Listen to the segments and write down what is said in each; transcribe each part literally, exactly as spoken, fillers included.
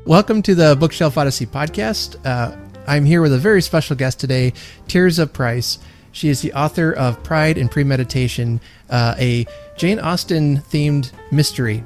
Welcome to the Bookshelf Odyssey podcast. Uh, I'm here with a very special guest today, Tirzah Price. She is the author of Pride and Premeditation, uh, a Jane Austen-themed mystery.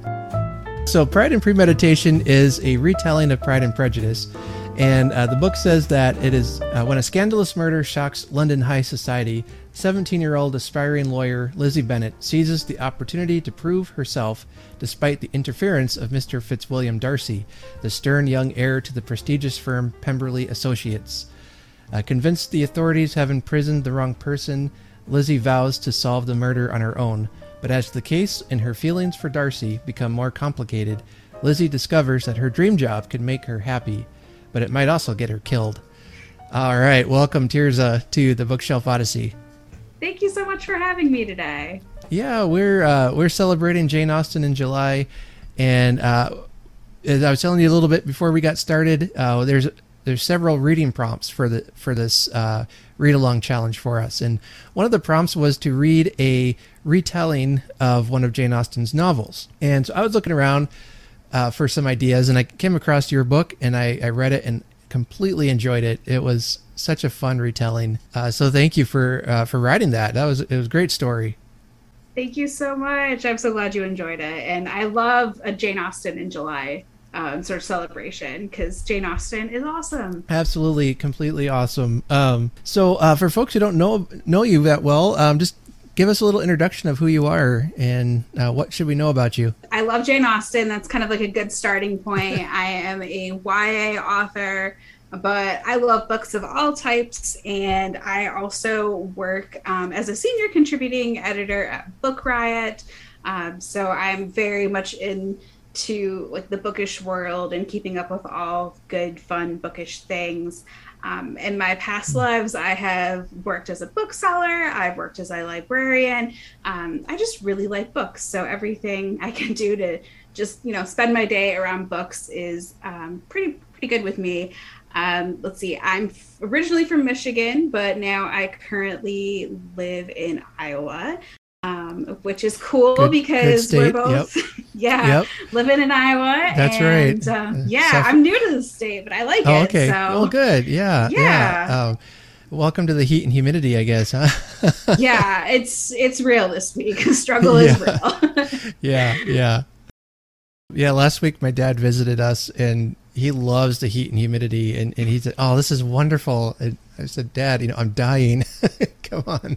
So Pride and Premeditation is a retelling of Pride and Prejudice, and uh, the book says that it is uh, when a scandalous murder shocks London high society, seventeen-year-old aspiring lawyer Lizzie Bennet seizes the opportunity to prove herself despite the interference of Mister Fitzwilliam Darcy, the stern young heir to the prestigious firm Pemberley Associates. Uh, convinced the authorities have imprisoned the wrong person, Lizzie vows to solve the murder on her own. But as the case and her feelings for Darcy become more complicated, Lizzie discovers that her dream job could make her happy, but it might also get her killed. All right, welcome, Tirzah, to the Bookshelf Odyssey. Thank you so much for having me today. Yeah, we're uh, we're celebrating Jane Austen in July, and uh, as I was telling you a little bit before we got started, uh, there's there's several reading prompts for the for this uh, read along challenge for us, and one of the prompts was to read a retelling of one of Jane Austen's novels. And so I was looking around uh, for some ideas, and I came across your book, and I, I read it and completely enjoyed it. It was such a fun retelling. Uh, so thank you for uh, for writing that. That was it was a great story. Thank you so much. I'm so glad you enjoyed it. And I love a Jane Austen in July um, sort of celebration because Jane Austen is awesome. Absolutely, completely awesome. Um, so uh, for folks who don't know know you that well, um, just give us a little introduction of who you are and uh, what should we know about you? I love Jane Austen. That's kind of like a good starting point. I am a Y A author, but I love books of all types, and I also work um, as a senior contributing editor at Book Riot. Um, so I'm very much into like the bookish world and keeping up with all good, fun, bookish things. Um, in my past lives, I have worked as a bookseller. I've worked as a librarian. Um, I just really like books. So everything I can do to just, you know, spend my day around books is um, pretty, pretty good with me. Um, let's see, I'm f- originally from Michigan, but now I currently live in Iowa, um, which is cool good, because good we're both, yep. yeah, yep. living in Iowa. That's and, right. Uh, yeah, Self- I'm new to the state, but I like oh, it. Okay. So. Oh, good. Yeah. Yeah. yeah. Um, welcome to the heat and humidity, I guess, huh? yeah, it's it's real this week. Struggle is yeah. real. yeah, yeah. Yeah, last week my dad visited us, and he loves the heat and humidity, and, and he said, oh, this is wonderful. And I said, Dad, you know, I'm dying. Come on.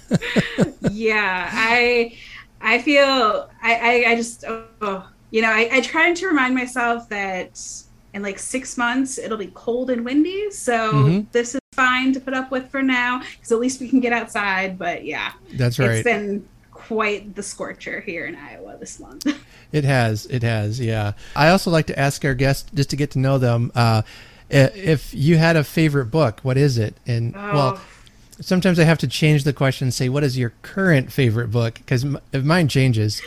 yeah, I I feel, I, I, I just, oh, you know, I, I try to remind myself that in like six months, it'll be cold and windy. So mm-hmm. this is fine to put up with for now, because at least we can get outside. But yeah, that's right. It's been quite the scorcher here in Iowa this month. It has. It has. Yeah. I also like to ask our guests, just to get to know them, uh, if you had a favorite book, what is it? And oh. well, sometimes I have to change the question and say, what is your current favorite book? Because m- mine changes.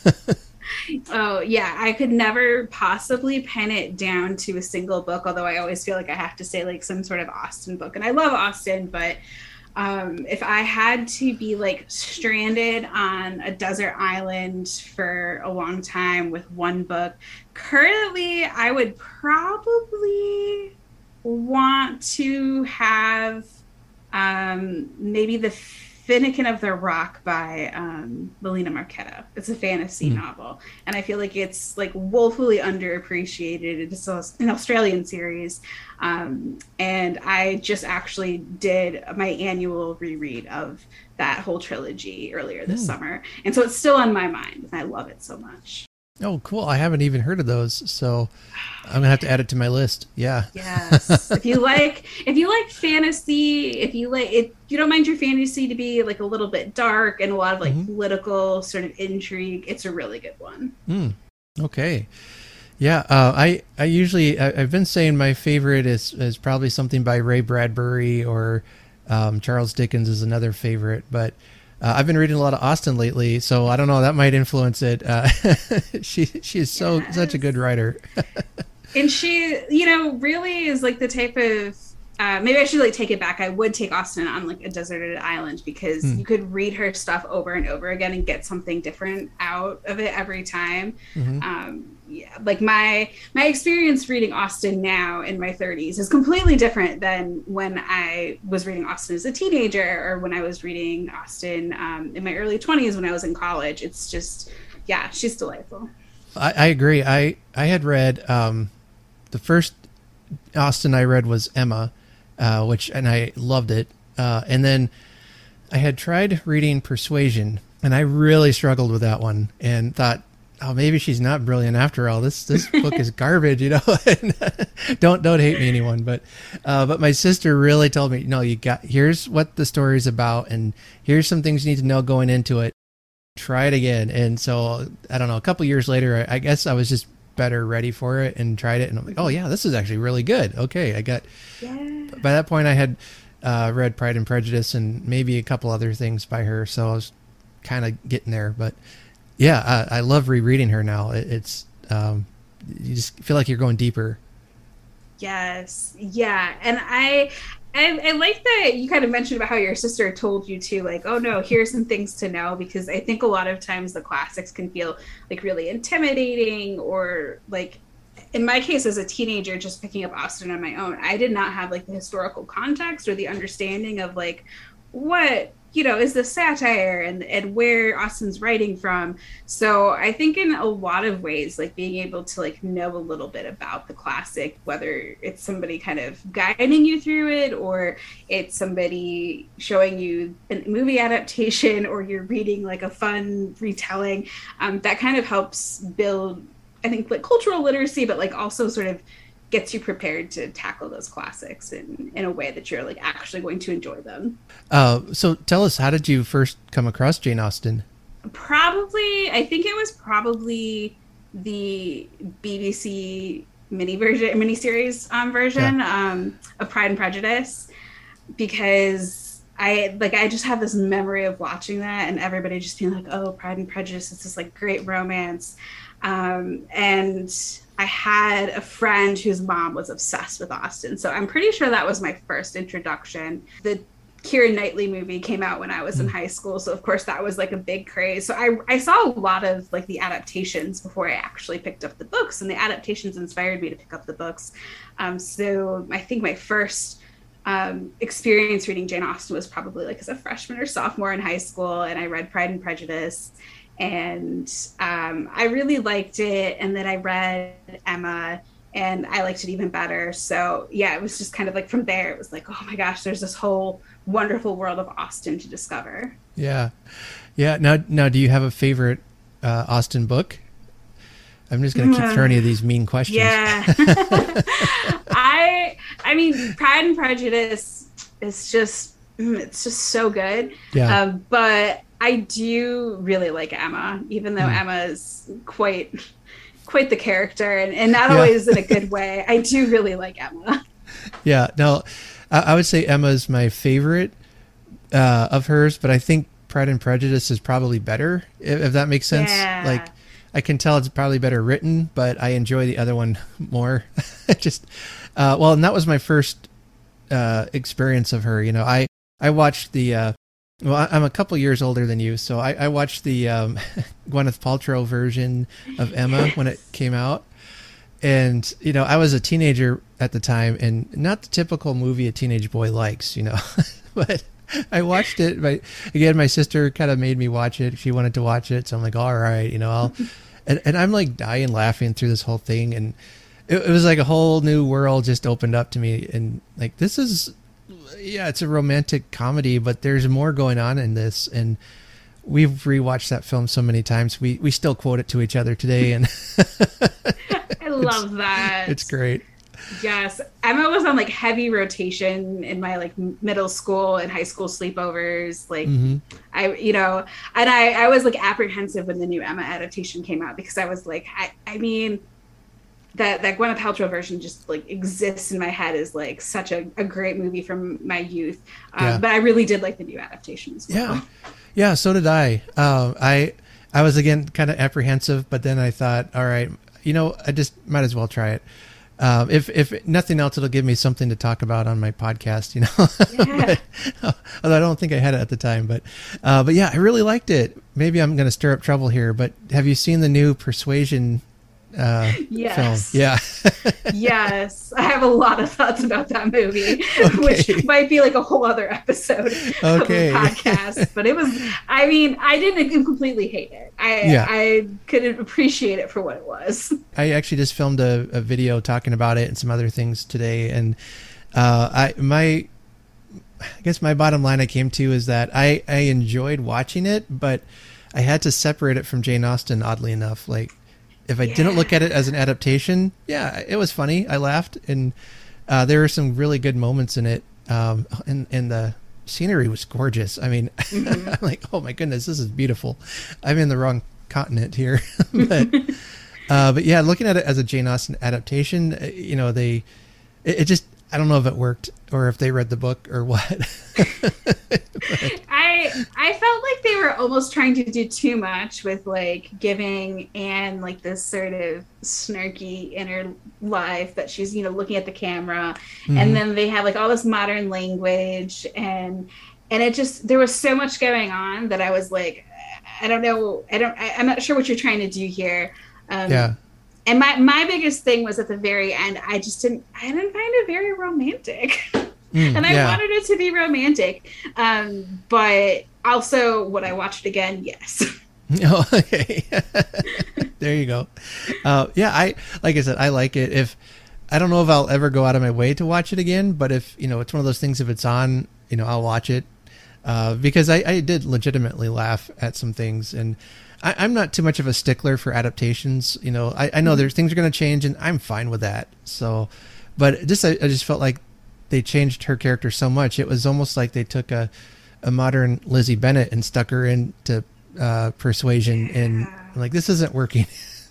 Oh, yeah. I could never possibly pen it down to a single book, although I always feel like I have to say like some sort of Austen book. And I love Austen, but Um, if I had to be like stranded on a desert island for a long time with one book, currently I would probably want to have um, maybe The Finnegan of the Rock by um, Melina Marchetta. It's a fantasy mm. novel, and I feel like it's like woefully underappreciated. It's an Australian series, um, and I just actually did my annual reread of that whole trilogy earlier this mm. summer, and so it's still on my mind, and I love it so much. Oh, cool. I haven't even heard of those, so I'm going to have to add it to my list. Yeah. Yes. if you like if you like fantasy, if you like if you don't mind your fantasy to be like a little bit dark and a lot of like mm-hmm. political sort of intrigue, it's a really good one. Mm. Okay. Yeah, uh, I I usually I, I've been saying my favorite is is probably something by Ray Bradbury, or um, Charles Dickens is another favorite, but Uh, I've been reading a lot of Austen lately, so I don't know, that might influence it. Uh, she she is so yes. such a good writer. And she, you know, really is like the type of uh, maybe I should like take it back. I would take Austen on like a deserted island because mm. you could read her stuff over and over again and get something different out of it every time. Mm-hmm. Um, yeah, like my my experience reading Austen now in my thirties is completely different than when I was reading Austen as a teenager or when I was reading Austen um, in my early twenties when I was in college. It's just, yeah, she's delightful. I, I agree. I, I had read um, the first Austen I read was Emma, uh, which and I loved it. Uh, and then I had tried reading Persuasion, and I really struggled with that one and thought, oh, maybe she's not brilliant after all. This this book is garbage, you know. don't don't hate me, anyone. But uh, but my sister really told me, no, you got. Here's what the story's about, and here's some things you need to know going into it. Try it again. And so I don't know. A couple years later, I, I guess I was just better ready for it and tried it, and I'm like, oh yeah, this is actually really good. Okay, I got. Yeah. By that point, I had uh, read Pride and Prejudice and maybe a couple other things by her, so I was kind of getting there, but. Yeah, I, I love rereading her now. It, it's um, you just feel like you're going deeper. Yes, yeah, and I, I, I like that you kind of mentioned about how your sister told you to like, oh no, here's some things to know, because I think a lot of times the classics can feel like really intimidating, or like in my case as a teenager, just picking up Austen on my own, I did not have like the historical context or the understanding of like what. You know, is the satire and and where Austen's writing from. So I think in a lot of ways, like being able to like know a little bit about the classic, whether it's somebody kind of guiding you through it or it's somebody showing you a movie adaptation or you're reading like a fun retelling, um, that kind of helps build, I think, like cultural literacy, but like also sort of gets you prepared to tackle those classics in, in a way that you're like actually going to enjoy them. Uh, so tell us, how did you first come across Jane Austen? Probably, I think it was probably the B B C mini version, miniseries um, version yeah. um, of Pride and Prejudice, because I like I just have this memory of watching that and everybody just being like, oh, Pride and Prejudice, it's this like great romance. Um, and I had a friend whose mom was obsessed with Austen. So I'm pretty sure that was my first introduction. The Keira Knightley movie came out when I was in high school. So of course that was like a big craze. So I, I saw a lot of like the adaptations before I actually picked up the books, and the adaptations inspired me to pick up the books. Um, so I think my first um, experience reading Jane Austen was probably like as a freshman or sophomore in high school. And I read Pride and Prejudice. And um, I really liked it. And then I read Emma, and I liked it even better. So yeah, it was just kind of like from there, it was like, oh my gosh, there's this whole wonderful world of Austen to discover. Yeah. Yeah. Now, now, do you have a favorite uh, Austen book? I'm just going to keep throwing you these mean questions. Yeah. I, I mean, Pride and Prejudice is just, it's just so good. Yeah. Um, but I do really like Emma, even though mm. Emma is quite quite the character, and, and not yeah. always in a good way. I do really like Emma. Yeah, no, I, I would say Emma is my favorite uh, of hers, but I think Pride and Prejudice is probably better, if, if that makes sense. Yeah. Like, I can tell it's probably better written, but I enjoy the other one more. Just, uh, well, and that was my first uh, experience of her. You know, I, I watched the... Uh, Well, I'm a couple years older than you, so I, I watched the um, Gwyneth Paltrow version of Emma yes. when it came out. And, you know, I was a teenager at the time, and not the typical movie a teenage boy likes, you know. But I watched it. But again, my sister kind of made me watch it. She wanted to watch it, so I'm like, all right, you know, I'll... and, and I'm like dying laughing through this whole thing. And it, it was like a whole new world just opened up to me. And like, this is... Yeah, it's a romantic comedy, but there's more going on in this, and we've rewatched that film so many times. We we still quote it to each other today, and I love that. It's great. Yes, Emma was on like heavy rotation in my like middle school and high school sleepovers. Like, mm-hmm. I, you know, and I I was like apprehensive when the new Emma adaptation came out, because I was like, I I mean. That that Gwyneth Paltrow version just like exists in my head as like such a, a great movie from my youth, um, yeah. but I really did like the new adaptation as well. Yeah, yeah, so did I. Um, I I was again kind of apprehensive, but then I thought, all right, you know, I just might as well try it. Um, if if nothing else, it'll give me something to talk about on my podcast, you know. Yeah. but, although I don't think I had it at the time, but uh, but yeah, I really liked it. Maybe I'm going to stir up trouble here, but have you seen the new Persuasion uh, yes. film? Yeah. Yes, I have a lot of thoughts about that movie, Okay. which might be like a whole other episode Okay. of the podcast. But it was, I mean, I didn't completely hate it. I Yeah. I couldn't appreciate it for what it was. I actually just filmed a, a video talking about it and some other things today, and uh, I my I guess my bottom line I came to is that I I enjoyed watching it, but I had to separate it from Jane Austen. Oddly enough, like if I Yeah. didn't look at it as an adaptation, yeah, it was funny. I laughed, and uh, there were some really good moments in it, um, and and the scenery was gorgeous. I mean, Mm-hmm. I'm like, oh my goodness, this is beautiful. I'm in the wrong continent here, but. Uh, but yeah, looking at it as a Jane Austen adaptation, uh, you know, they, it, it just, I don't know if it worked or if they read the book or what. I I felt like they were almost trying to do too much with like giving Anne like this sort of snarky inner life that she's, you know, looking at the camera, Mhm. and then they have like all this modern language, and and it just, there was so much going on that I was like, I don't know, I don't I, I'm not sure what you're trying to do here. Um, Yeah. And my, my biggest thing was at the very end, I just didn't, I didn't find it very romantic. Mm, and I yeah. wanted it to be romantic. Um, but also, would I watch it again? Yes. Oh, okay. There you go. Uh, yeah, I like I said, I like it. If I don't know if I'll ever go out of my way to watch it again, but if you know, it's one of those things. If it's on, you know, I'll watch it uh, because I, I did legitimately laugh at some things, and I, I'm not too much of a stickler for adaptations. You know, I, I know there's things are going to change, and I'm fine with that. So, but just I, I just felt like they changed her character so much. It was almost like they took a a modern Lizzie Bennet and stuck her into uh, Persuasion, and I'm like, this isn't working.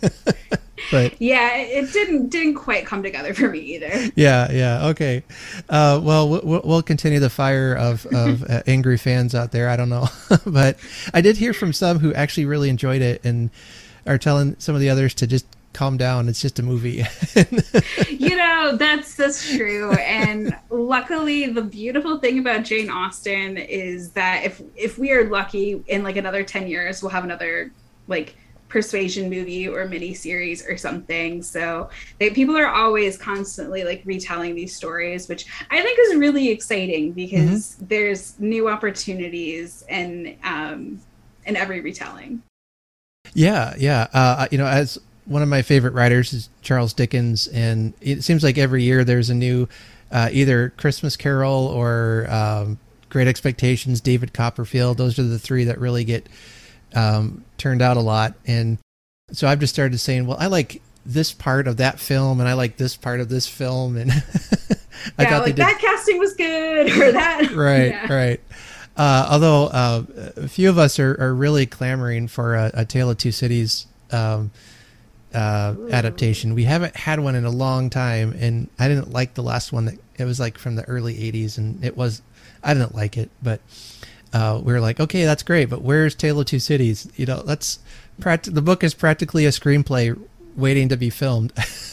But Yeah, it didn't didn't quite come together for me either. yeah, yeah, okay. Uh, well, we'll we'll continue the fire of of uh, angry fans out there. I don't know, but I did hear from some who actually really enjoyed it and are telling some of the others to just calm down. It's just a movie. You know, that's that's true. And luckily, the beautiful thing about Jane Austen is that if if we are lucky, in like another ten years, we'll have another like Persuasion movie or mini series or something. So they, people are always constantly like retelling these stories, which I think is really exciting because mm-hmm. there's new opportunities and um in every retelling. Yeah, yeah. Uh, you know, as one of my favorite writers is Charles Dickens, and it seems like every year there's a new uh, either Christmas Carol or um, Great Expectations, David Copperfield. Those are the three that really get um, turned out a lot. And so I've just started saying, well, I like this part of that film and I like this part of this film. And I yeah, thought like they did... that casting was good or that. Right, yeah. right. Uh, although uh, a few of us are, are really clamoring for a, a Tale of Two Cities um, uh, adaptation. We haven't had one in a long time, and I didn't like the last one. That it was like from the early eighties, and it was, I didn't like it, but uh, we were like, okay, that's great, but where's Tale of Two Cities? You know, that's practi- the book is practically a screenplay waiting to be filmed.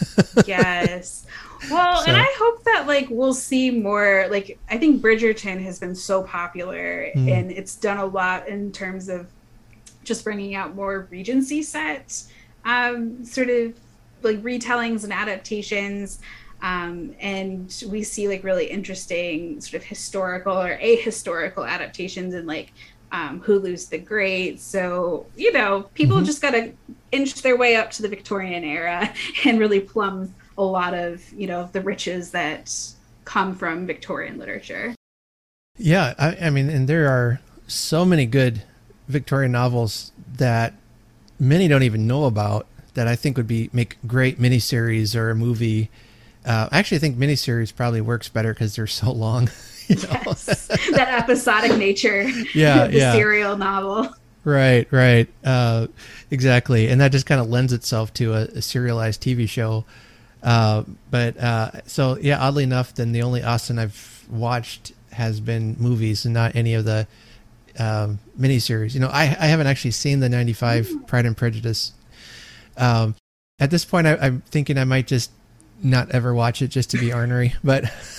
Yes. Well, so. And I hope that like we'll see more. Like I think Bridgerton has been so popular, mm. and it's done a lot in terms of just bringing out more Regency sets, um, sort of like retellings and adaptations. Um, and we see like really interesting sort of historical or ahistorical adaptations in like um, Hulu's The Great. So, you know, people mm-hmm. just got to inch their way up to the Victorian era and really plumb a lot of, you know, the riches that come from Victorian literature. Yeah, I, I mean, and there are so many good Victorian novels that many don't even know about that I think would be make great miniseries or a movie. Uh, I actually think miniseries probably works better because they're so long. You know? Yes, that episodic nature. Yeah, of the yeah. serial novel. Right, right, uh, exactly, and that just kind of lends itself to a, a serialized T V show. Uh, but uh, so yeah, oddly enough, then the only Austen I've watched has been movies and not any of the um, miniseries. You know, I I haven't actually seen the ninety-five mm. Pride and Prejudice. Um, at this point, I, I'm thinking I might just not ever watch it just to be ornery, but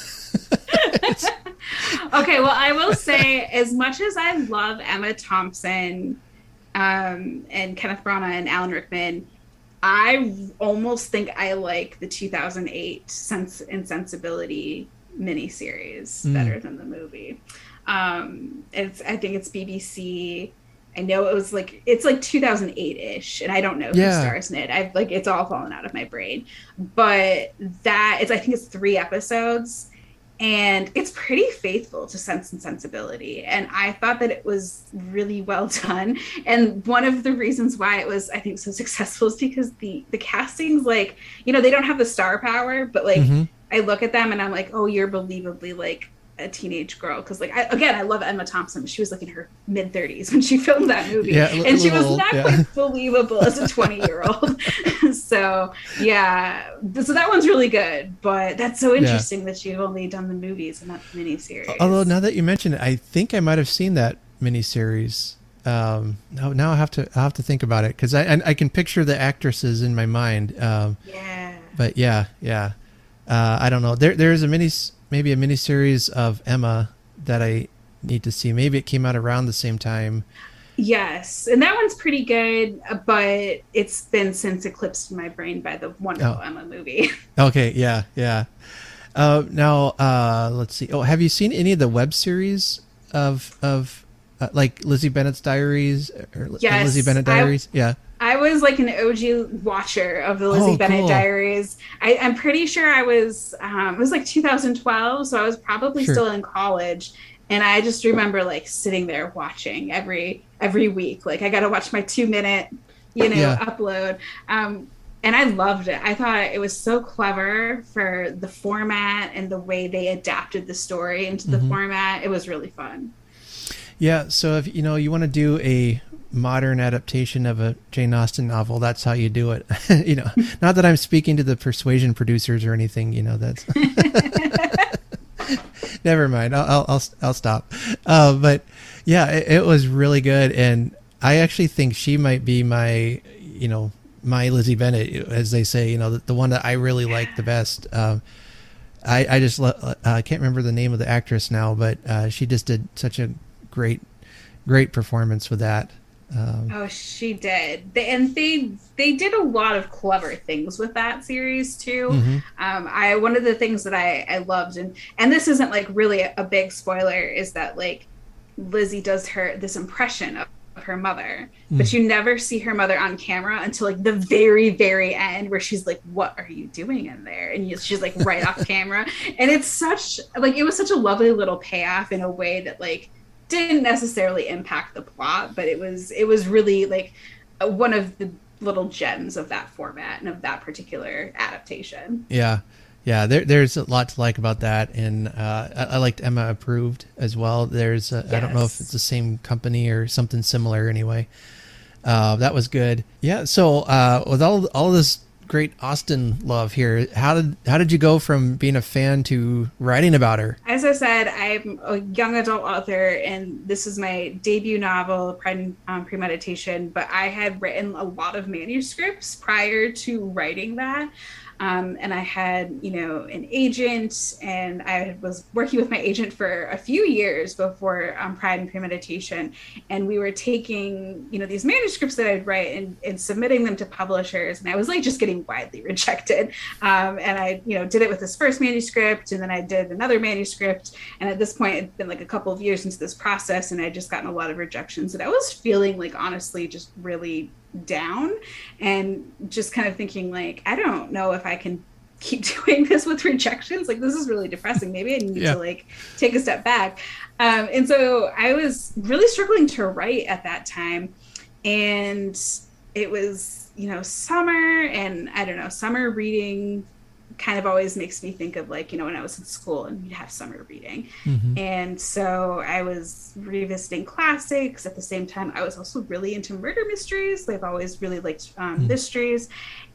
okay, well, I will say, as much as I love Emma Thompson um, and Kenneth Branagh and Alan Rickman, I almost think I like the two thousand eight Sense and Sensibility miniseries mm. better than the movie. Um, it's I think it's B B C. I know it was like it's like two thousand eight-ish, and I don't know who yeah. stars in it. I've like it's all fallen out of my brain, but that is I think it's three episodes. And it's pretty faithful to Sense and Sensibility. And I thought that it was really well done. And one of the reasons why it was, I think, so successful is because the, the casting's like, you know, they don't have the star power, but like, mm-hmm. I look at them and I'm like, oh, you're believably like a teenage girl. Because like, I, again, I love Emma Thompson, but she was like in her mid thirties when she filmed that movie. Yeah, and she was old, not yeah. quite believable as a twenty year old. So yeah, so that one's really good, but that's so interesting yeah. that you've only done the movies and not the miniseries. Although now that you mention it, I think I might have seen that miniseries. Um, now, now I have to I have to think about it because I, I I can picture the actresses in my mind. Um, yeah. But yeah, yeah. Uh, I don't know. There there is a mini maybe a miniseries of Emma that I need to see. Maybe it came out around the same time. Yes, and that one's pretty good, but it's been since eclipsed in my brain by the wonderful oh. Emma movie. Okay, yeah, yeah. Uh, now, uh, let's see. Oh, have you seen any of the web series of of uh, like Lizzie Bennett's Diaries or yes, Lizzie Bennett Diaries? I, yeah. I was like an O G watcher of the Lizzie oh, Bennett cool. Diaries. I, I'm pretty sure I was, um, it was like two thousand twelve, so I was probably sure. still in college. And I just remember like sitting there watching every every week. Like I got to watch my two minute, you know, yeah. upload. Um, and I loved it. I thought it was so clever for the format and the way they adapted the story into the mm-hmm. format. It was really fun. Yeah. So if, you know, you want to do a modern adaptation of a Jane Austen novel, that's how you do it. You know, not that I'm speaking to the Persuasion producers or anything, you know, that's... Never mind. I'll, I'll, I'll, I'll stop. Uh, but yeah, it, it was really good. And I actually think she might be my, you know, my Lizzie Bennett, as they say, you know, the, the one that I really like the best. Um, I, I just, uh, I can't remember the name of the actress now, but uh, she just did such a great, great performance with that. Um, oh, she did. They, and they they did a lot of clever things with that series too. Mm-hmm. Um, I one of the things that I, I loved, and and this isn't like really a, a big spoiler, is that like Lizzie does her this impression of, of her mother, mm. but you never see her mother on camera until like the very very end, where she's like, "What are you doing in there?" And you, she's like right off camera, and it's such like it was such a lovely little payoff in a way that like didn't necessarily impact the plot, but it was it was really like one of the little gems of that format and of that particular adaptation. Yeah, yeah. There, there's a lot to like about that, and uh, I, I liked Emma Approved as well. There's a, yes. I don't know if it's the same company or something similar. Anyway, uh, that was good. Yeah. So uh, with all all this great Austen love here, how did how did you go from being a fan to writing about her? As I said, I'm a young adult author, and this is my debut novel, Pride and um, Premeditation, but I had written a lot of manuscripts prior to writing that. Um, and I had, you know, an agent, and I was working with my agent for a few years before um, Pride and Premeditation. And we were taking, you know, these manuscripts that I'd write and, and submitting them to publishers. And I was like just getting widely rejected. Um, and I, you know, did it with this first manuscript, and then I did another manuscript. And at this point, it'd been like a couple of years into this process, and I'd just gotten a lot of rejections. And I was feeling like, honestly, just really down, and just kind of thinking like, I don't know if I can keep doing this with rejections. Like, this is really depressing. Maybe I need yeah. to like take a step back. Um, and so I was really struggling to write at that time. And it was, you know, summer, and I don't know, summer reading kind of always makes me think of like, you know, when I was in school and we'd have summer reading. Mm-hmm. And so I was revisiting classics. At the same time, I was also really into murder mysteries. I've always really liked um, mm-hmm. mysteries.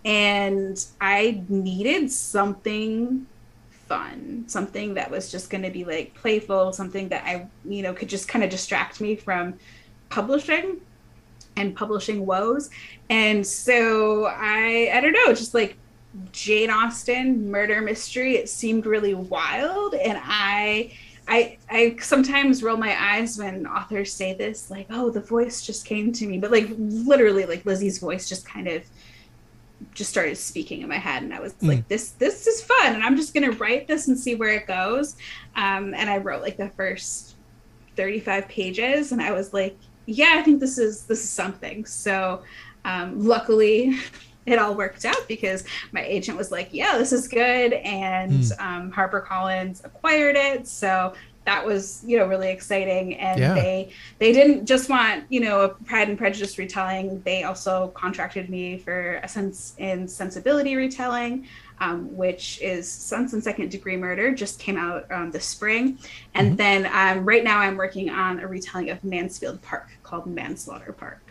And I needed something fun, something that was just going to be like playful, something that I, you know, could just kind of distract me from publishing and publishing woes. And so I, I don't know, just like Jane Austen murder mystery, it seemed really wild, and I I I sometimes roll my eyes when authors say this, like, oh, the voice just came to me, but like literally like Lizzie's voice just kind of just started speaking in my head, and I was mm. like, this this is fun, and I'm just gonna write this and see where it goes. Um, and I wrote like the first thirty-five pages, and I was like, yeah, I think this is this is something. So um, luckily it all worked out because my agent was like, yeah, this is good, and mm. um, HarperCollins acquired it, so that was, you know, really exciting. And yeah. they they didn't just want, you know, a Pride and Prejudice retelling. They also contracted me for a Sense and Sensibility retelling, um, which is Sense and Second Degree Murder, just came out um, this spring. And mm-hmm. then um, right now I'm working on a retelling of Mansfield Park called Manslaughter Park.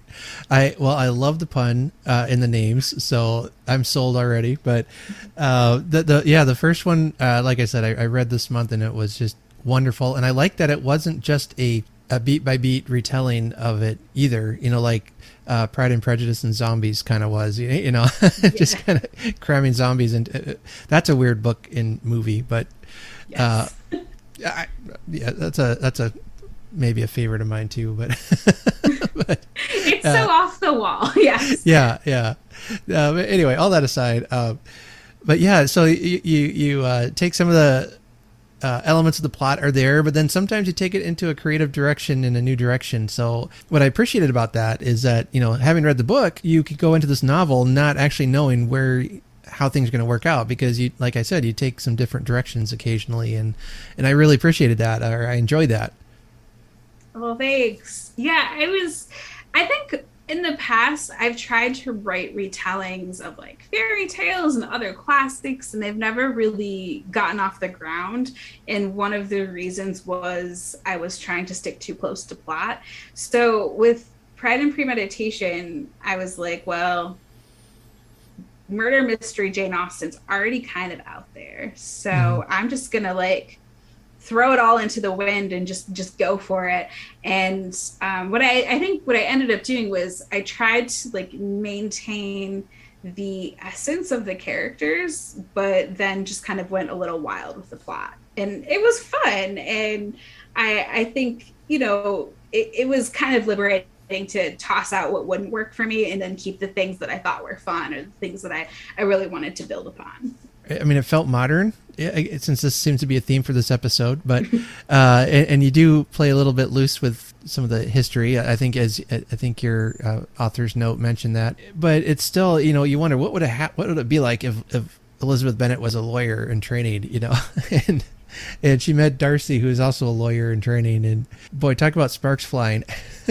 I well, I love the pun uh, in the names, so I'm sold already. But uh, the the yeah, the first one, uh, like I said, I, I read this month, and it was just wonderful. And I like that it wasn't just a, a beat by beat retelling of it either. You know, like uh, Pride and Prejudice and Zombies kind of was. You, you know, yeah. just kind of cramming zombies, and uh, that's a weird book in movie, but yes. uh, I, yeah, that's a that's a maybe a favorite of mine too, but. but it's uh, so off the wall. Yes. Yeah. Yeah. Uh, but anyway, all that aside, uh, but yeah, so you, you, you uh, take some of the uh, elements of the plot are there, but then sometimes you take it into a creative direction in a new direction. So what I appreciated about that is that, you know, having read the book, you could go into this novel not actually knowing where, how things are going to work out, because you, like I said, you take some different directions occasionally. And, and I really appreciated that, or I enjoyed that. Well, thanks. Yeah, I was, I think in the past, I've tried to write retellings of like fairy tales and other classics, and they've never really gotten off the ground. And one of the reasons was I was trying to stick too close to plot. So with Pride and Premeditation, I was like, well, murder mystery Jane Austen's already kind of out there. So mm-hmm. I'm just going to like throw it all into the wind and just just go for it. And um, what I, I think what I ended up doing was I tried to like maintain the essence of the characters, but then just kind of went a little wild with the plot. And it was fun. And I, I think, you know, it, it was kind of liberating to toss out what wouldn't work for me and then keep the things that I thought were fun or the things that I, I really wanted to build upon. I mean, it felt modern, since this seems to be a theme for this episode, but uh, and, and you do play a little bit loose with some of the history. I think, as I think your uh, author's note mentioned that, but it's still, you know, you wonder what would it ha- what would it be like if, if Elizabeth Bennet was a lawyer in training, you know, and and she met Darcy, who is also a lawyer in training, and boy, talk about sparks flying.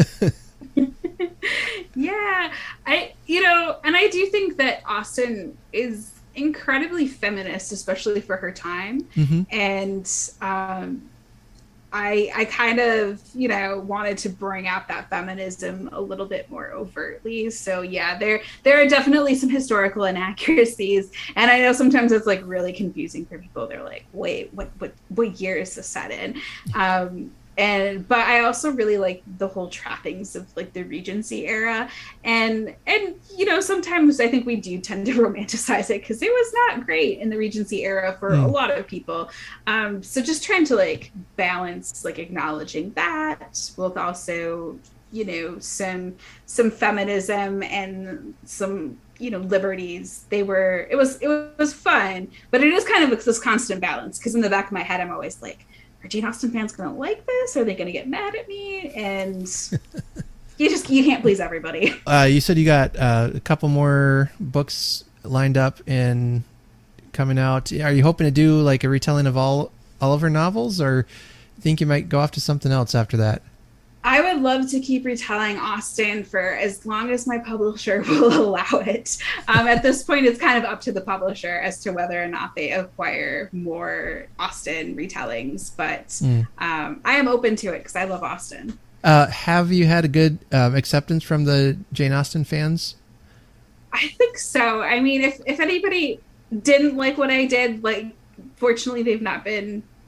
Yeah, I you know, and I do think that Austen is incredibly feminist, especially for her time. Mm-hmm. And um, I I kind of, you know, wanted to bring out that feminism a little bit more overtly. So yeah, there there are definitely some historical inaccuracies. And I know sometimes it's like really confusing for people. They're like, wait, what what what year is this set in? Um And but I also really like the whole trappings of like the Regency era, and and you know, sometimes I think we do tend to romanticize it because it was not great in the Regency era for mm. a lot of people. Um, so just trying to like balance like acknowledging that with also, you know, some some feminism and some, you know, liberties. They were it was it was fun, but it is kind of this constant balance because in the back of my head I'm always like, are Jane Austen fans going to like this? Are they going to get mad at me? And you just, you can't please everybody. Uh, you said you got uh, a couple more books lined up and coming out. Are you hoping to do like a retelling of all, all of her novels, or think you might go off to something else after that? I would love to keep retelling Austen for as long as my publisher will allow it. Um, at this point, it's kind of up to the publisher as to whether or not they acquire more Austen retellings. But mm. um, I am open to it because I love Austen. Uh, have you had a good um, acceptance from the Jane Austen fans? I think so. I mean, if, if anybody didn't like what I did, like, fortunately, they've not been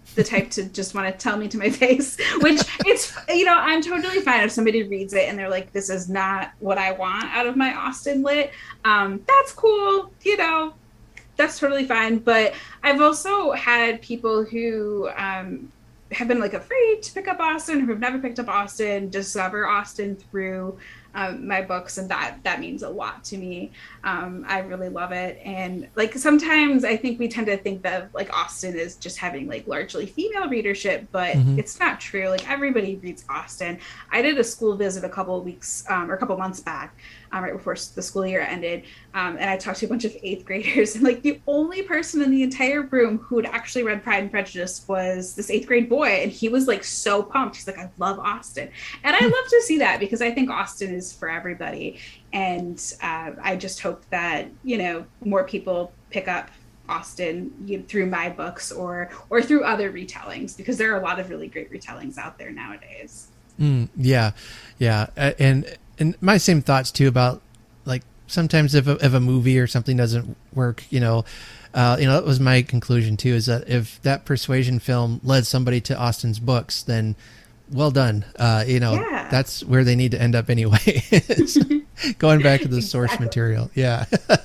the type to just want to tell me to my face, which it's, you know, I'm totally fine if somebody reads it and they're like, this is not what I want out of my Austen lit. Um, that's cool. You know, that's totally fine. But I've also had people who um, have been like afraid to pick up Austen, who have never picked up Austen, discover Austen through Um, my books, and that that means a lot to me. um, I really love it. And like sometimes I think we tend to think that like Austen is just having like largely female readership, but mm-hmm. it's not true. Like everybody reads Austen. I did a school visit a couple of weeks um, or a couple of months back, um, right before the school year ended, um, and I talked to a bunch of eighth graders, and like the only person in the entire room who had actually read Pride and Prejudice was this eighth grade boy, and he was like so pumped. He's like, I love Austen. And I love to see that, because I think Austen is for everybody. And uh, I just hope that, you know, more people pick up Austen you, through my books or or through other retellings, because there are a lot of really great retellings out there nowadays. Mm, yeah, yeah, uh, and and my same thoughts too about like sometimes if a, if a movie or something doesn't work, you know. Uh, you know, that was my conclusion too, is that if that Persuasion film led somebody to Austen's books, then well done. Uh, you know, yeah. That's where they need to end up anyway. Going back to the source exactly. material. Yeah.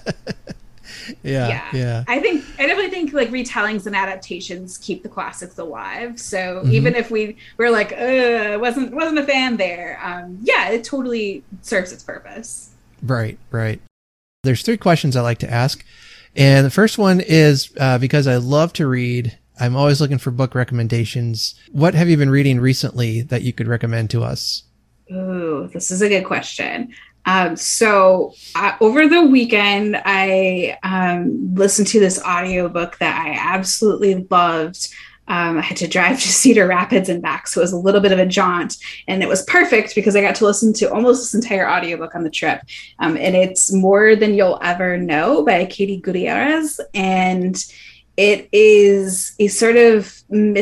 yeah. Yeah. Yeah. I think, I definitely think like retellings and adaptations keep the classics alive. So mm-hmm. even if we were like, uh, wasn't, wasn't a fan there. Um, yeah, it totally serves its purpose. Right. Right. There's three questions I like to ask. And the first one is, uh, because I love to read, I'm always looking for book recommendations. What have you been reading recently that you could recommend to us? Ooh, this is a good question. Um, so uh, over the weekend, I um, listened to this audiobook that I absolutely loved. Um, I had to drive to Cedar Rapids and back, so it was a little bit of a jaunt, and it was perfect because I got to listen to almost this entire audiobook on the trip. Um, and it's More Than You'll Ever Know by Katie Gutierrez. And it is a sort of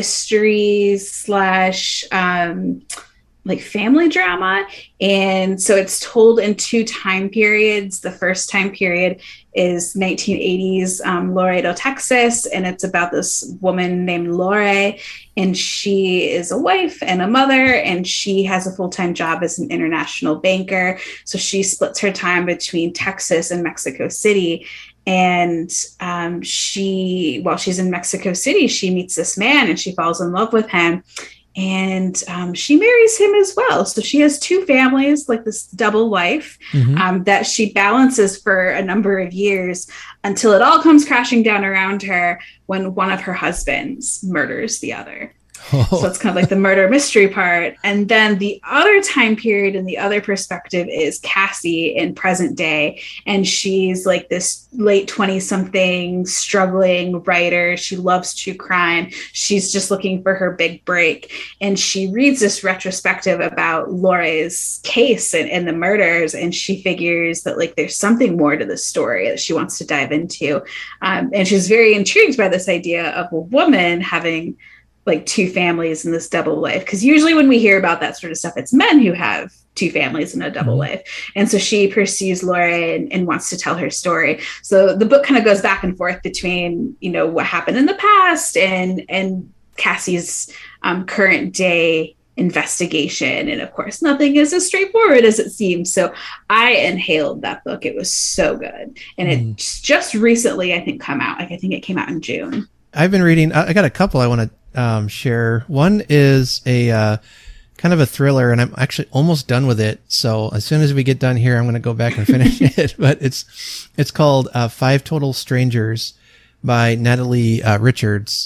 mystery slash um, like family drama. And so it's told in two time periods. The first time period is nineteen eighties um, Laredo, Texas. And it's about this woman named Lore. And she is a wife and a mother, and she has a full-time job as an international banker. So she splits her time between Texas and Mexico City. And um, she, while she's in Mexico City, she meets this man and she falls in love with him. And um, she marries him as well. So she has two families, like this double life, mm-hmm. um, that she balances for a number of years until it all comes crashing down around her when one of her husbands murders the other. Oh. So it's kind of like the murder mystery part. And then the other time period and the other perspective is Cassie in present day. And she's like this late twenty something struggling writer. She loves true crime. She's just looking for her big break. And she reads this retrospective about Lore's case and, and the murders. And she figures that like there's something more to the story that she wants to dive into. Um, and she's very intrigued by this idea of a woman having like two families in this double life. Because usually when we hear about that sort of stuff, it's men who have two families in a double mm-hmm. life. And so she pursues Lore and, and wants to tell her story. So the book kind of goes back and forth between, you know, what happened in the past and, and Cassie's um, current day investigation. And of course, nothing is as straightforward as it seems. So I inhaled that book. It was so good. And mm. it's just recently, I think, come out. Like, I think it came out in June. I've been reading, I got a couple I want to um, share. One is a uh, kind of a thriller, and I'm actually almost done with it. So as soon as we get done here, I'm going to go back and finish it. But it's it's called uh, Five Total Strangers by Natalie uh, Richards.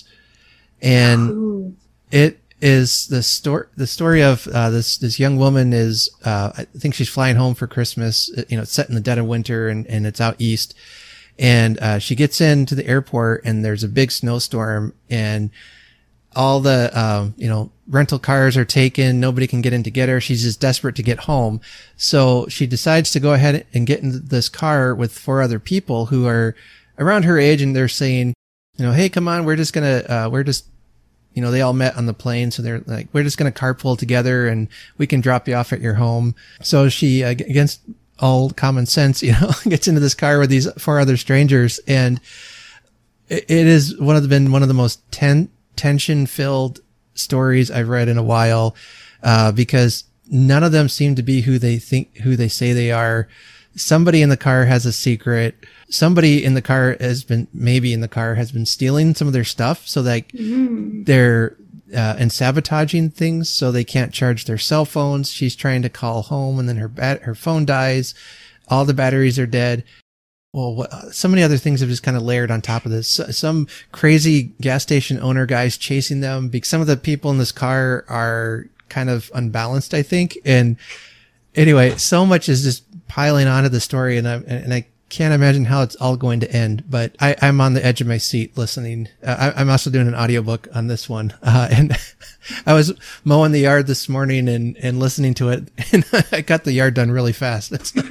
And Ooh. It is the story, the story of uh, this this young woman is, uh, I think she's flying home for Christmas. You know, it's set in the dead of winter, and, and it's out east. And uh, she gets into the airport, and there's a big snowstorm, and all the, um, you know, rental cars are taken. Nobody can get in to get her. She's just desperate to get home. So she decides to go ahead and get in this car with four other people who are around her age. And they're saying, you know, hey, come on, we're just going to, uh, we're just, you know, they all met on the plane. So they're like, we're just going to carpool together and we can drop you off at your home. So she, uh, against all common sense, you know, gets into this car with these four other strangers. And it, it is one of the, been one of the most ten, tension-filled stories I've read in a while, uh, because none of them seem to be who they think, who they say they are. Somebody in the car has a secret. Somebody in the car has been, maybe in the car has been stealing some of their stuff. So like mm. they're, uh, and sabotaging things so they can't charge their cell phones. She's trying to call home and then her bat, her phone dies. All the batteries are dead. Well, what, so many other things have just kind of layered on top of this. Some crazy gas station owner guys chasing them because some of the people in this car are kind of unbalanced, I think. And anyway, so much is just piling onto the story, and I and I can't imagine how it's all going to end. But I, I'm on the edge of my seat listening. Uh, I, I'm also doing an audiobook on this one, uh, and I was mowing the yard this morning and and listening to it, and I got the yard done really fast. It's like,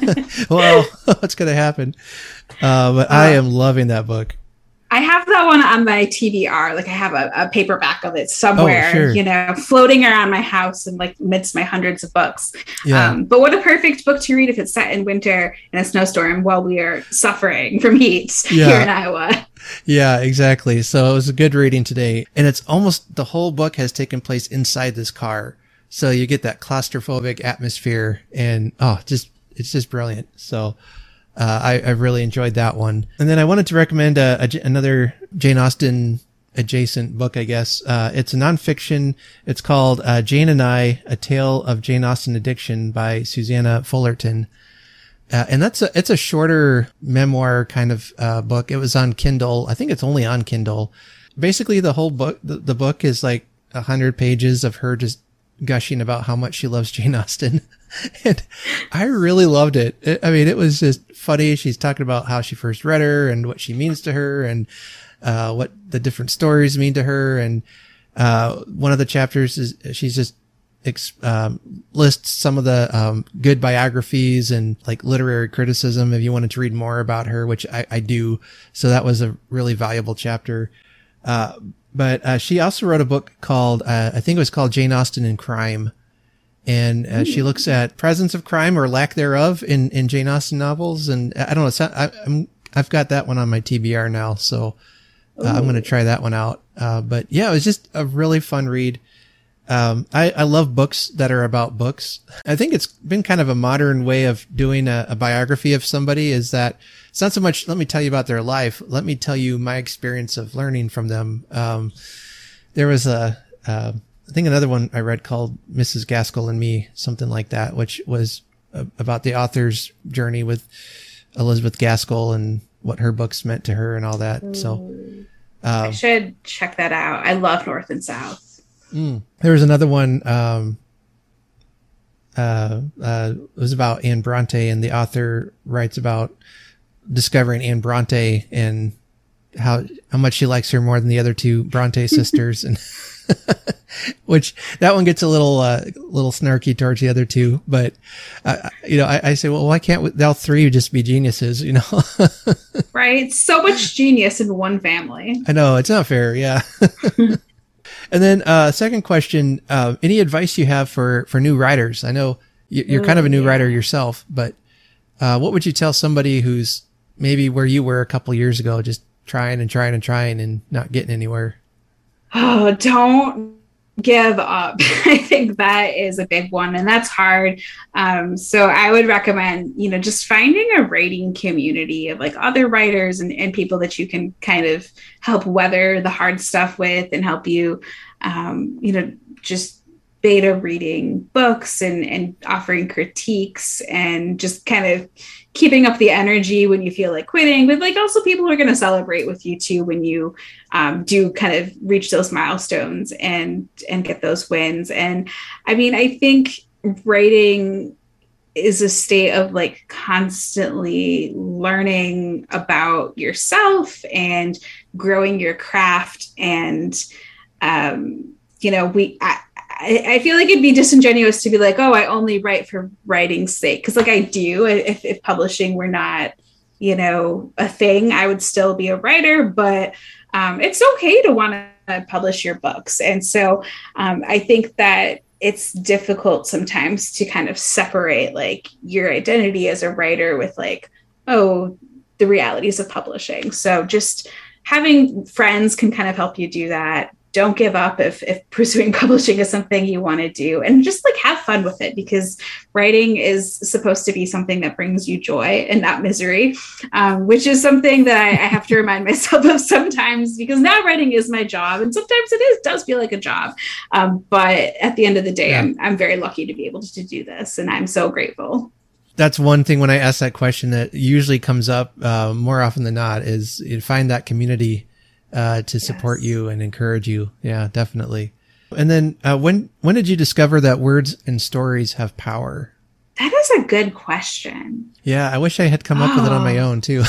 well, what's going to happen? Uh, but I am loving that book. I have that one on my T B R. Like I have a, a paperback of it somewhere, oh, sure. you know, floating around my house and like amidst my hundreds of books. Yeah. Um, but what a perfect book to read if it's set in winter in a snowstorm while we are suffering from heat yeah. here in Iowa. Yeah, exactly. So it was a good reading today. And it's almost the whole book has taken place inside this car. So you get that claustrophobic atmosphere and, oh, just, it's just brilliant. So, Uh, I, I really enjoyed that one. And then I wanted to recommend a, a, another Jane Austen adjacent book, I guess. Uh, it's a nonfiction. It's called uh, Jane and I, A Tale of Jane Austen Addiction by Susanna Fullerton. Uh, and that's a, it's a shorter memoir kind of uh, book. It was on Kindle. I think it's only on Kindle. Basically, the whole book, the, the book is like a hundred pages of her just gushing about how much she loves Jane Austen. And I really loved it. it. I mean, it was just funny. She's talking about how she first read her and what she means to her and, uh, what the different stories mean to her. And, uh, one of the chapters is she's just, um, lists some of the, um, good biographies and like literary criticism if you wanted to read more about her, which I, I do. So that was a really valuable chapter. Uh, but, uh, she also wrote a book called, uh, I think it was called Jane Austen and Crime. And uh, she looks at presence of crime or lack thereof in, in Jane Austen novels. And I don't know, it's not, I, I'm, I've got that one on my T B R now. So uh, I'm going to try that one out. Uh, but yeah, it was just a really fun read. Um, I, I love books that are about books. I think it's been kind of a modern way of doing a, a biography of somebody is that it's not so much, let me tell you about their life. Let me tell you my experience of learning from them. Um, there was a, uh, I think another one I read called Missus Gaskell and Me, something like that, which was uh, about the author's journey with Elizabeth Gaskell and what her books meant to her and all that. So um, I should check that out. I love North and South. Mm. There was another one. Um, uh, uh, it was about Anne Bronte, and the author writes about discovering Anne Bronte and how how much she likes her more than the other two Bronte sisters, and which that one gets a little uh, little snarky towards the other two. But uh, you know, I, I say, well, why can't all three just be geniuses? You know, right? So much genius in one family. I know it's not fair. Yeah. And then, uh, second question, uh, any advice you have for, for new writers? I know you're kind of a new yeah. writer yourself, but, uh, what would you tell somebody who's maybe where you were a couple years ago, just trying and trying and trying and not getting anywhere? Oh, don't give up. I think that is a big one, and that's hard. Um, so I would recommend, you know, just finding a writing community of like other writers and, and people that you can kind of help weather the hard stuff with and help you, um, you know, just beta reading books and, and offering critiques and just kind of keeping up the energy when you feel like quitting, but like also people who are going to celebrate with you too when you um, do kind of reach those milestones and and get those wins. And I mean, I think writing is a state of like constantly learning about yourself and growing your craft. And um, you know, we. I, I feel like it'd be disingenuous to be like, oh, I only write for writing's sake. Cause like I do, if, if publishing were not, you know, a thing, I would still be a writer, but um, it's okay to want to publish your books. And so um, I think that it's difficult sometimes to kind of separate like your identity as a writer with like, oh, the realities of publishing. So just having friends can kind of help you do that. Don't give up if, if pursuing publishing is something you want to do, and just like have fun with it, because writing is supposed to be something that brings you joy and not misery, um, which is something that I, I have to remind myself of sometimes, because now writing is my job, and sometimes it is does feel like a job. Um, but at the end of the day, yeah. I'm, I'm very lucky to be able to do this, and I'm so grateful. That's one thing when I ask that question that usually comes up uh, more often than not is you find that community uh, to support yes. you and encourage you. Yeah, definitely. And then uh, when, when did you discover that words and stories have power? That is a good question. Yeah. I wish I had come up oh. with it on my own too.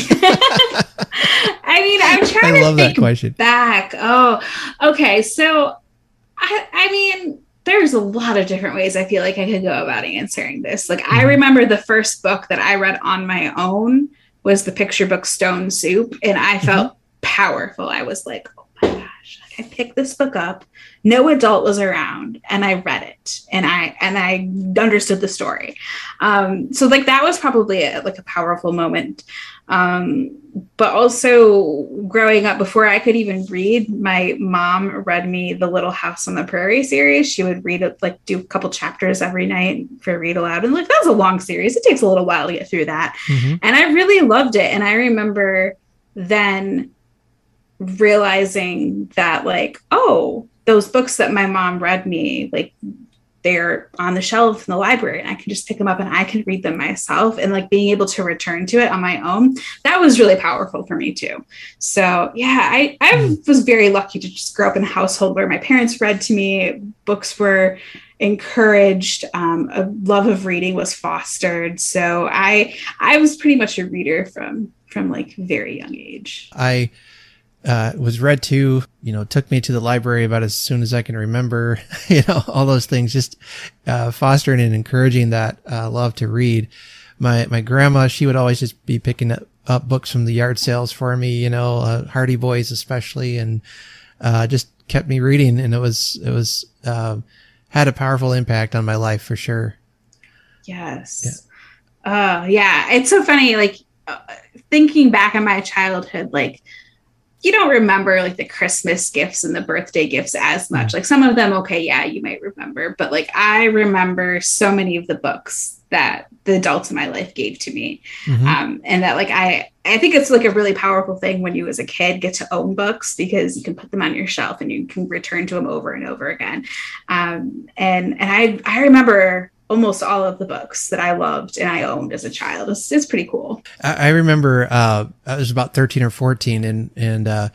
I mean, I'm trying I to love think that question. back. Oh, okay. So I, I mean, there's a lot of different ways I feel like I could go about answering this. Like, mm-hmm. I remember the first book that I read on my own was the picture book Stone Soup. And I felt mm-hmm. powerful. I was like, oh my gosh, I picked this book up. No adult was around, and I read it, and I, and I understood the story. Um, so like, that was probably a, like a powerful moment. Um, but also growing up, before I could even read, my mom read me the Little House on the Prairie series. She would read it, like do a couple chapters every night for read aloud. And like, that was a long series. It takes a little while to get through that. Mm-hmm. And I really loved it. And I remember then realizing that like, oh, those books that my mom read me, like they're on the shelf in the library, and I can just pick them up and I can read them myself, and like being able to return to it on my own, that was really powerful for me too. So yeah, I, I was very lucky to just grow up in a household where my parents read to me, books were encouraged, um, a love of reading was fostered. So I, I was pretty much a reader from, from like very young age. I Uh, was read to, you know, took me to the library about as soon as I can remember, you know, all those things, just, uh, fostering and encouraging that, uh, love to read. My, my grandma, she would always just be picking up, up books from the yard sales for me, you know, uh, Hardy Boys especially, and, uh, just kept me reading. And it was, it was, uh, had a powerful impact on my life for sure. Yes. Yeah. Uh, yeah. It's so funny. Like, uh, thinking back on my childhood, like, you don't remember like the Christmas gifts and the birthday gifts as much. Like some of them, okay, yeah, you might remember, but like I remember so many of the books that the adults in my life gave to me. Mm-hmm. Um, and that like, I, I think it's like a really powerful thing when you as a kid get to own books, because you can put them on your shelf and you can return to them over and over again. Um, and, and I, I remember almost all of the books that I loved and I owned as a child. It's, it's pretty cool. I, I remember, uh, I was about thirteen or fourteen, and, and, uh,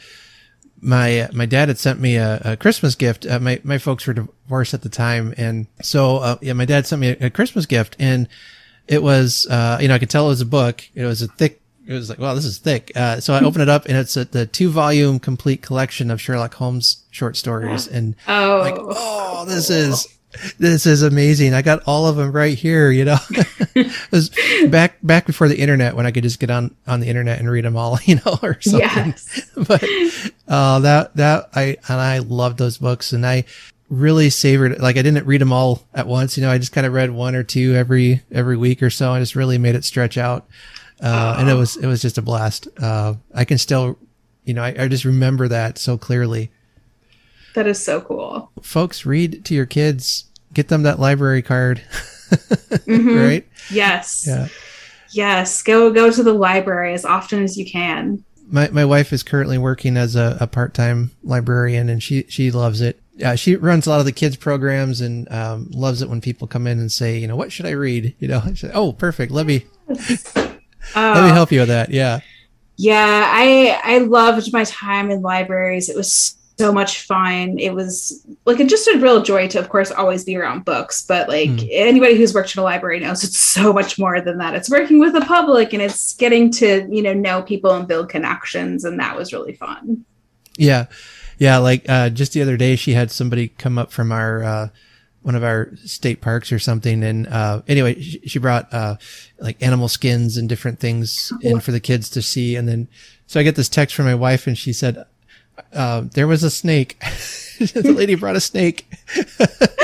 my, my dad had sent me a, a Christmas gift. Uh, my, my folks were divorced at the time. And so, uh, yeah, my dad sent me a, a Christmas gift, and it was, uh, you know, I could tell it was a book. It was a thick, it was like, wow, this is thick. Uh, so I opened it up, and it's a, the two volume complete collection of Sherlock Holmes short stories. And oh, like, oh, this is, This is amazing. I got all of them right here, you know. It was back back before the internet, when I could just get on, on the internet and read them all, you know, or something. Yes. But uh that that I and I loved those books, and I really savored it. Like, I didn't read them all at once, you know. I just kind of read one or two every every week or so. I just really made it stretch out. Uh oh. And it was it was just a blast. Uh I can still, you know, I, I just remember that so clearly. That is so cool. Folks, read to your kids. Get them that library card. Mm-hmm. Right? Yes. Yeah. Yes. Go go to the library as often as you can. My my wife is currently working as a, a part-time librarian, and she, she loves it. Yeah, she runs a lot of the kids programs, and um, loves it when people come in and say, you know, what should I read? You know, say, oh, perfect. Let me yes. let oh. me help you with that. Yeah. Yeah, I I loved my time in libraries. It was so much fun. It was like just a real joy to, of course, always be around books, but like mm. anybody who's worked in a library knows it's so much more than that. It's working with the public, and it's getting to, you know, know people and build connections. And that was really fun. Yeah. Yeah. Like, uh, just the other day, she had somebody come up from our, uh, one of our state parks or something. And, uh, anyway, she, she brought, uh, like animal skins and different things in for the kids to see. And then, so I get this text from my wife, and she said, Uh, there was a snake. The lady brought a snake.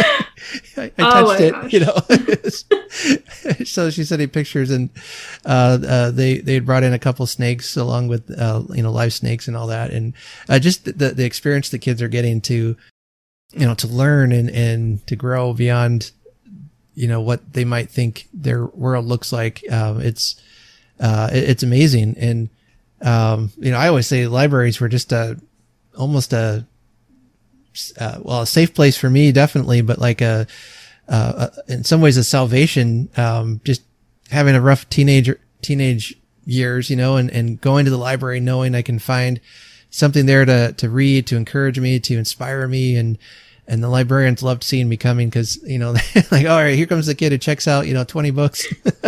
I, I Oh touched it, my you know. So she sent me pictures, and uh, uh, they they had brought in a couple snakes along with uh, you know live snakes and all that, and uh, just the the experience the kids are getting to you know to learn and and to grow beyond you know what they might think their world looks like. Um, it's uh, it, it's amazing, and um, you know I always say libraries were just a almost a Uh, well, a safe place for me, definitely, but like a, uh, a in some ways a salvation, um, just having a rough teenager, teenage years, you know, and, and going to the library knowing I can find something there to, to read, to encourage me, to inspire me. And, and the librarians loved seeing me coming because, you know, like, all right, here comes the kid who checks out, you know, twenty books.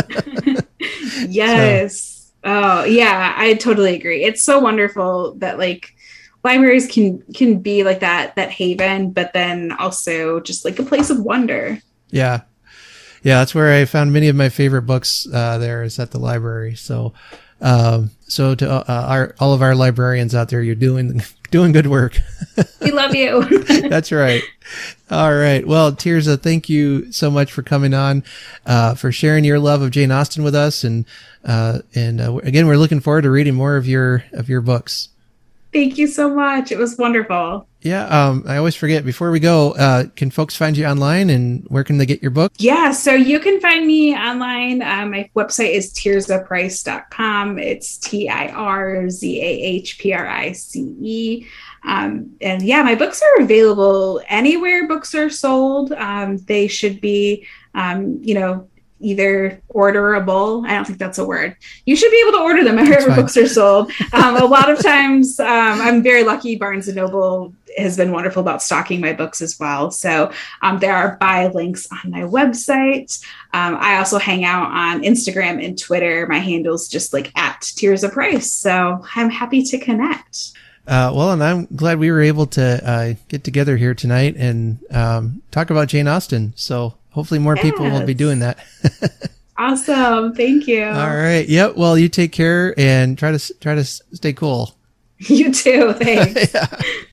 Yes. So. Oh yeah, I totally agree. It's so wonderful that like, libraries can can be like that that haven, but then also just like a place of wonder. Yeah, yeah, that's where I found many of my favorite books. Uh, there is at the library. So, um, so to uh, our all of our librarians out there, you're doing doing good work. We love you. That's right. All right. Well, Tirza, thank you so much for coming on, uh, for sharing your love of Jane Austen with us, and uh, and uh, again, we're looking forward to reading more of your of your books. Thank you so much. It was wonderful. Yeah. Um, I always forget before we go, uh, can folks find you online, and where can they get your book? Yeah. So you can find me online. Uh, my website is tirza price dot com. It's T I R Z A H P R I C E. Um, and yeah, my books are available anywhere books are sold. Um, they should be, um, you know, either orderable. I don't think that's a word. You should be able to order them wherever books are sold. Um, a lot of times, um, I'm very lucky. Barnes and Noble has been wonderful about stocking my books as well. So um, there are buy links on my website. Um, I also hang out on Instagram and Twitter. My handle's just like at Tirza Price. So I'm happy to connect. Uh, well, and I'm glad we were able to uh, get together here tonight and um, talk about Jane Austen. So hopefully more yes. people will be doing that. Awesome. Thank you. All right. Yep. Well, you take care and try to try to stay cool. You too. Thanks. Yeah.